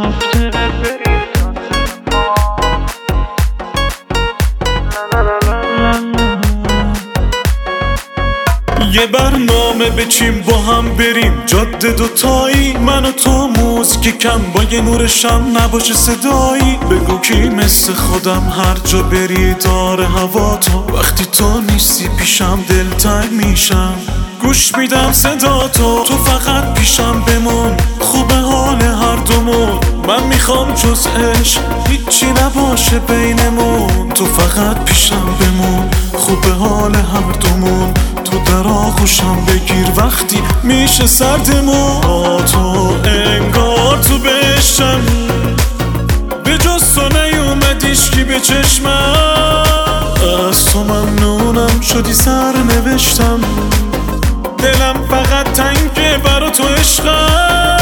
یه برنامه بچیم با هم بریم جاده دوتایی، من و تو موزیک کم با یه نور شم نباشه صدایی. بگو کی مثل خودم هر جا بری داره هوا تو، وقتی تو نیستی پیشم دلتنگ میشم. گوش میدم صدا تو فقط پیشم بمون، خوبه حال هر دومون. من میخوام جز عشق هیچی نباشه بینمون، تو فقط پیشم بمون، خوبه حال هر دومون. تو در آغوشم بگیر وقتی میشه سردمون. تو انگار تو بهشتم، به جز تو نیومدیش کی به چشمم. از تو ممنونم شدی سر نوشتم، دلم فقط تنگه برا تو عشقم.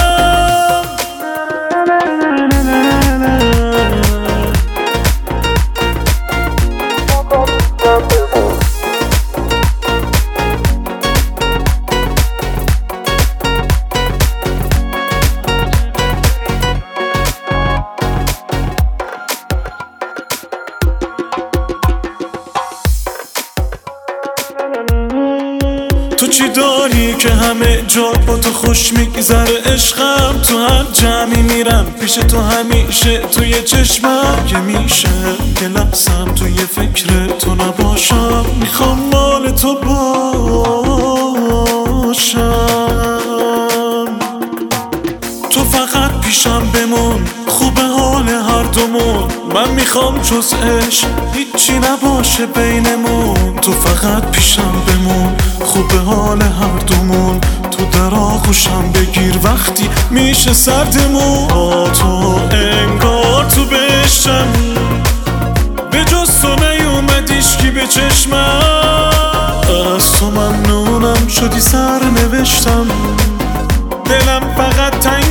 تو چی داری که همه جا با تو خوش میگذره عشقم؟ تو هر جمعی میرم پیش تو همیشه توی چشمم، که میشه که لحظم توی فکر تو نباشم. میخوام مال تو باشم، تو فقط پیشم بمون، خوبه حال هر دومون. من میخوام جز عشق هیچی نباشه بینمون، تو فقط پیشم بمون، خوبه حال هر دومون. تو در آغوشم بگیر وقتی میشه سردمون. تو انگار تو بهشتم، به جز تو نیومدیش کی به چشمم. از تو ممنونم شدی سر نوشتم، دلم فقط تنگ